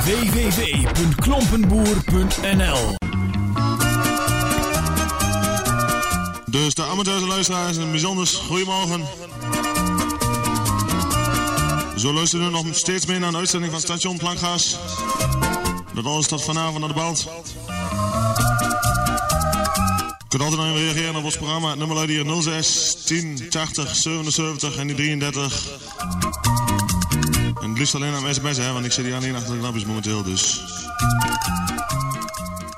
www.klompenboer.nl. Dus de amateurs en luisteraars, een bijzonder goedemorgen. Zo luisteren we nog steeds mee naar de uitzending van Station Plankgas. Dat alles tot vanavond naar de band. Je kunt altijd nog even reageren op ons programma. Het nummer luidt hier 06 10 80 77 en die 33. En het liefst alleen aan sms, hè, want ik zit hier alleen achter de knopjes momenteel, dus.